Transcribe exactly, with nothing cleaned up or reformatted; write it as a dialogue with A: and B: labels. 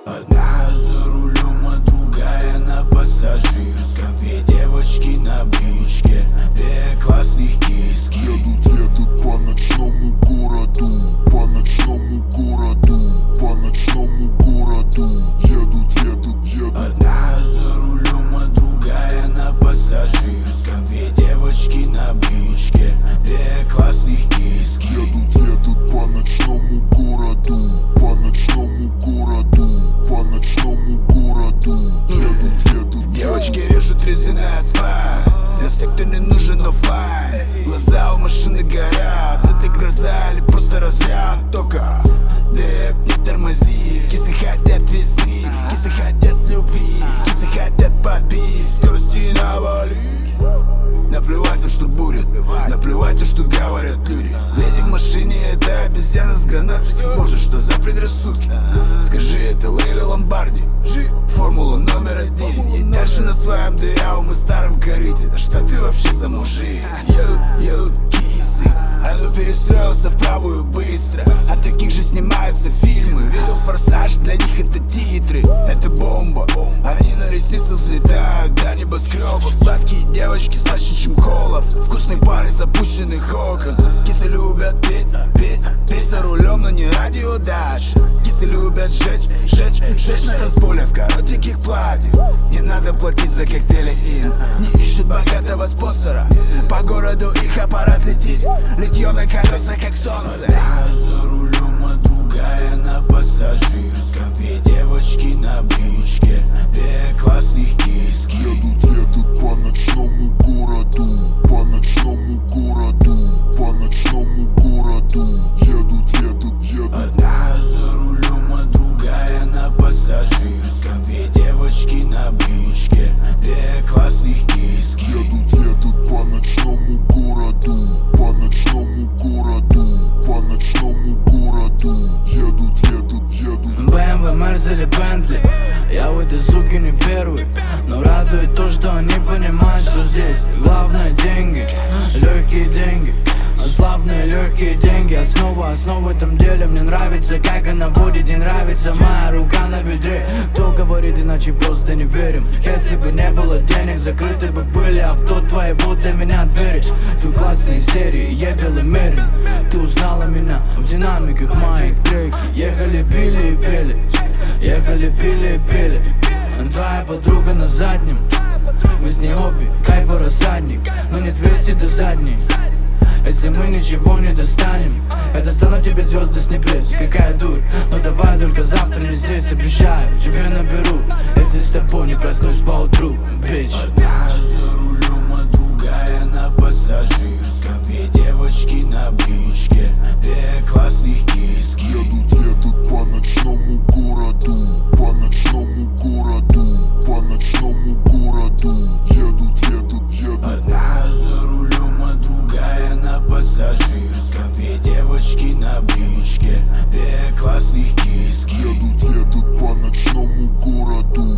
A: Одна за рулем, а другая на пассажирском. Две девочки на бричке, две классных киски.
B: Едут, едут по ночному городу, по ночному городу, по ночному городу. Едут, едут, едут.
A: Одна за рулем, а другая на пассажирском. Две девочки на бричке, две классных киски.
B: Едут, едут по ночному городу, по ночному городу, по ночному городу. Едут, едут.
A: Девочки режут резиной асфальт. Для всех, кто не нужен оффлайн. Глаза у машины горят. Это гроза или просто разряд. Только деп, не тормози. Кисы хотят весны, кисы хотят любви, кисы хотят побить, скорости навалить. Наплевать, что будет, наплевать, что говорят люди. Леди в машине — это обезьяна с гранатой. Боже, что за предрассудки? Скажи, это Лейла Ломбарди, формула номер один. Едь дальше на своем дырявом и старом корыте. Да что ты вообще за мужик? Едут, едут кисы, а ну перестроился в правую быстро. От таких же снимаются фильмы. Видел «Форсаж», для них это титры. Это бомба, они на ресницах взлетают до небоскребов. Сладкие девочки слаще, чем колов. Вкусные пары запущенных окон. Кисы любят петь, петь, петь за рулем, но не радио Даш. Кисы любят жечь, жечь, жечь на танцполе в коротеньких платьях. Не надо платить за коктейли им, не ищут богатого спонсора. По городу их аппарат летит, литье на колеса, как солнце. Одна за рулем, а другая на пассажирском. Две девочки на бричке, две классных киски.
B: Едут, едут по ночному городу, по ночному городу, по ночному городу. Едут, едут, едут.
A: Одна за рулем, а другая на пассажирском. Две девочки на бричке, две классных киски.
B: Едут, едут по ночному городу, по ночному городу, по ночному городу. Едут, едут, едут.
C: бэ эм вэ, Мерс или Бентли, я в этой суке не первый. Но радует то, что они понимают, что здесь главное деньги, легкие деньги. Славные легкие деньги, основа, основа в этом деле. Мне нравится, как она водит, не нравится моя рука на бедре. Кто говорит иначе, просто не верим. Если бы не было денег, закрыты бы были авто твоего для меня двери. Твои классные серии, я белый мерин. Ты узнала меня в динамиках моих треки. Ехали, пили и пели, ехали, пили и пели. Твоя подруга на заднем, мы с ней обе, кайфа рассадник. Но нет вести до задней. Если мы ничего не достанем, я достану тебе звезды с небес. Какая дурь, но давай только завтра не здесь. Обещаю, тебе наберу, если с тобой не проснусь поутру, бич.
A: Одна за рулем, а другая на пассажирском. Две девочки на бричке, две классных киски.
B: Едут, едут по ночному городу, по ночному городу, по ночному городу. Едут, едут, едут.
A: Одна за рулем, а другая на пассажирском. Две девочки на бричке, две классных киски.
B: Едут, едут по ночному городу,